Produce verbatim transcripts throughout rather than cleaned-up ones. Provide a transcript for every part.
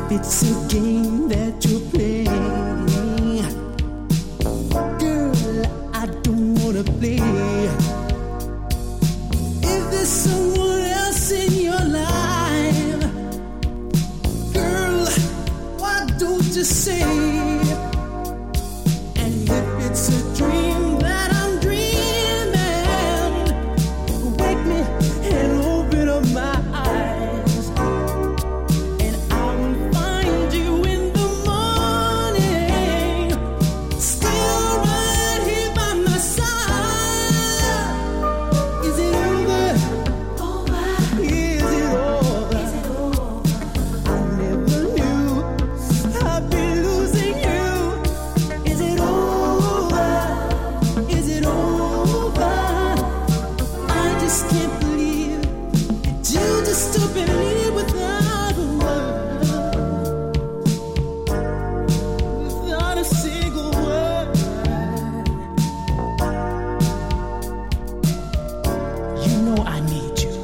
it's a game that you're playing, girl, I don't wanna play. If there's someone else in your life, girl, why don't you say? And if it's a dream that I'm dreaming, wake me and open up my eyes, and I will find you in the morning, still right here by my side. Is it over? Over. Is it over? Is it over? I never knew I'd be losing you. Is it over? Is it over? I just can't believe that you just stood believe without a word, without a single word. You know I need you.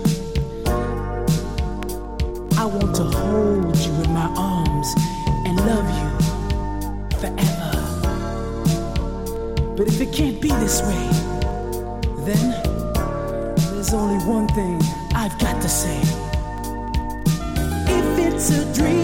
I want to hold you in my arms and love you forever. But if it can't be this way, then there's only one thing I've got to say. If it's a dream